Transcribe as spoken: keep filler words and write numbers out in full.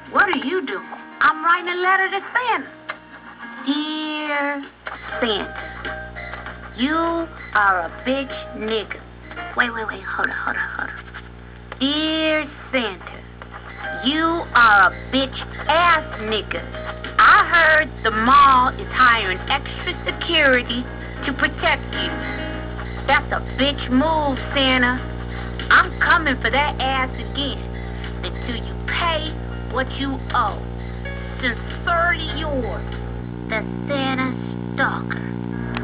What are you doing? I'm writing a letter to Santa. Dear Santa, you are a bitch nigga. Wait, wait, wait, hold on, hold on, hold on. Dear Santa, you are a bitch ass nigga. I heard the mall is hiring extra security to protect you. That's a bitch move, Santa. I'm coming for that ass again until you pay what you owe. Sincerely yours, the Santa Stalker.